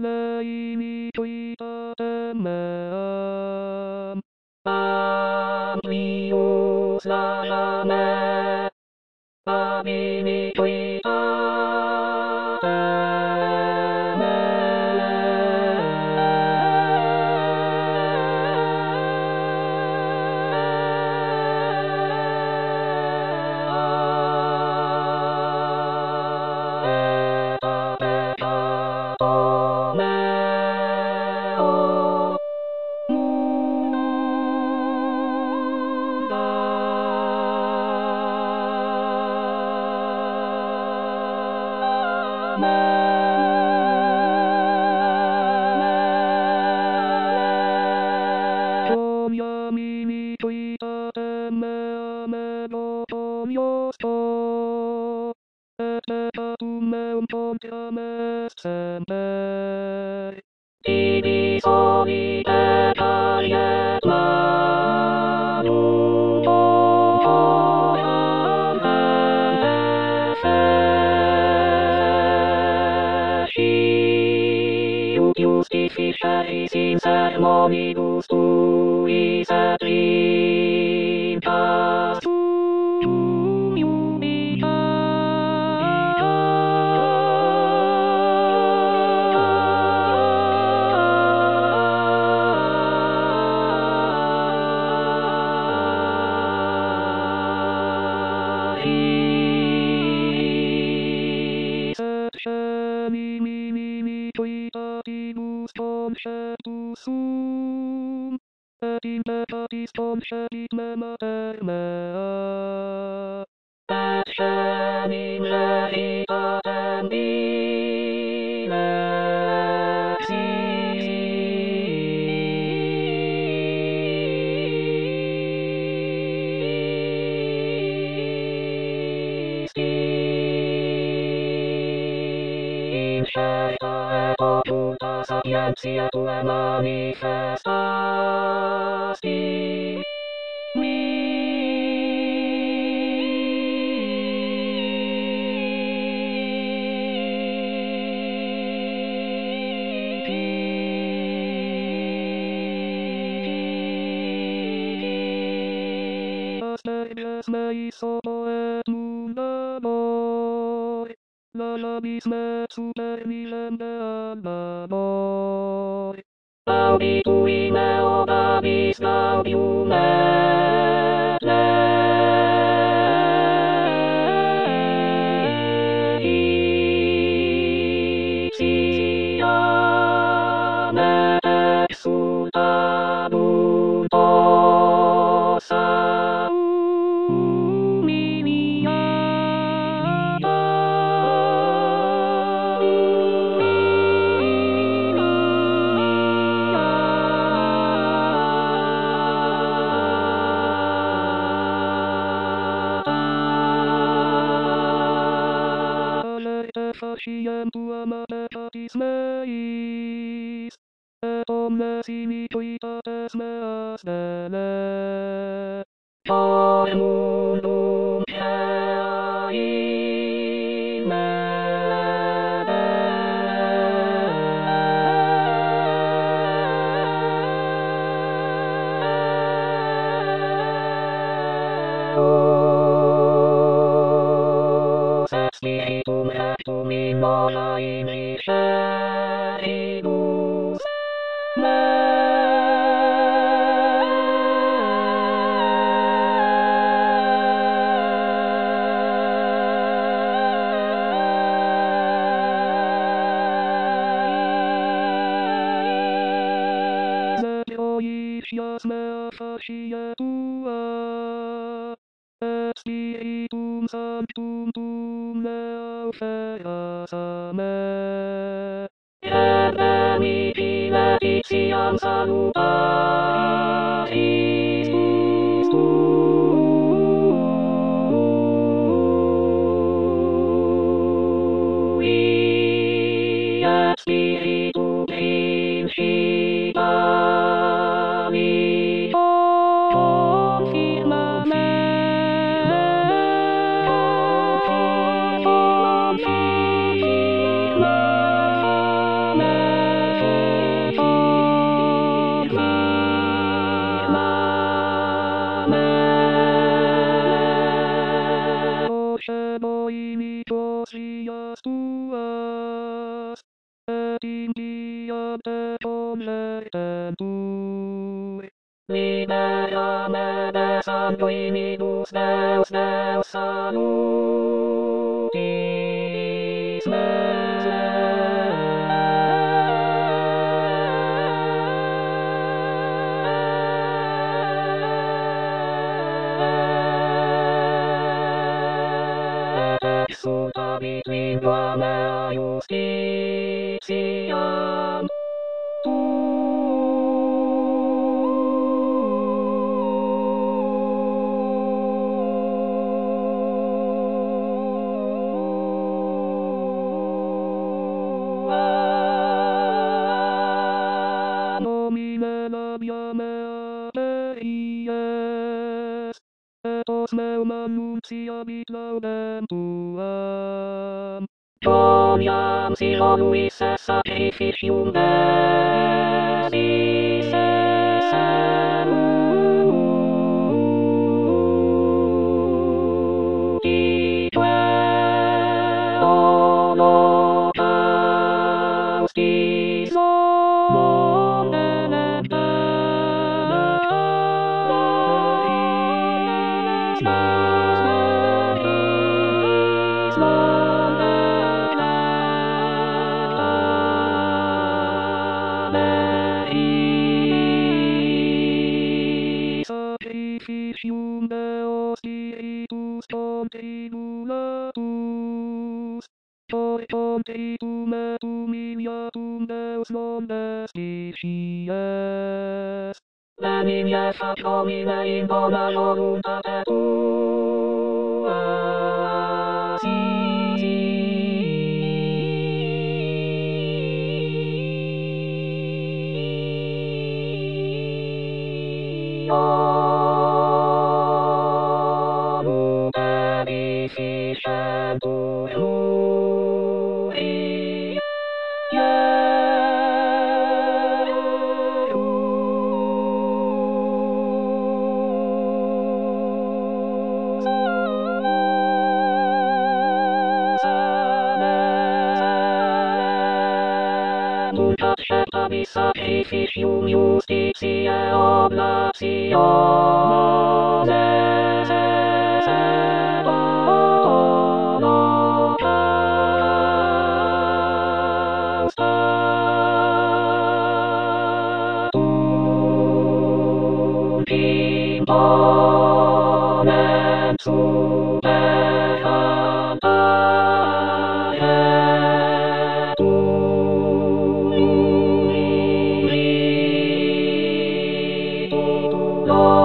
lei mi tuita temeam. Amplius la jame, abi mi tuita Mini tuita me dotom iosto, et petatum meum contra me semper. Tibi soli pecariet manum contoram ut justificaris in sermonibus tuis et limpas tuum mi tuitatibus conceptus sum, et in peccatis concepit me mater mea, et scenim veritatem incerta et occulta sapientia tua manifestasti. Asperges meis sopo et mundamor, lalabis me super miserem amor. Laubi tui meo babis gaudium et ipsiam et exultabunt ossa Faciem tuam peccatis meis, et omnes iniquitates meas dele. Por mundum crea in me Spiritum rectum in mola in riceribus meis. Et proitias mea facie tua, et Spiritum Sanctum tum mea oferas a me. Reddemi piletiam salutaris tui, et Spiritu principali confirma me. Confirma me. te contentu. Liberame de sanguinibus Deus salutis exsultavit lingua mea justitiam Nomine labia mea Deies, et os meum annunciabit laudem tuam. Doniam silo luisse sacrificium Deis Ique holocaustis nomen Sacrificium Deos Spiritus contribulatus, toi contritum et humiliatum Deus non desticies. Benigne fac Domine in bona voluntate tua. Beneficentur lui. Nunc acceptavis sacrificium justitiae oblationes et holocausta imponem super altae tui,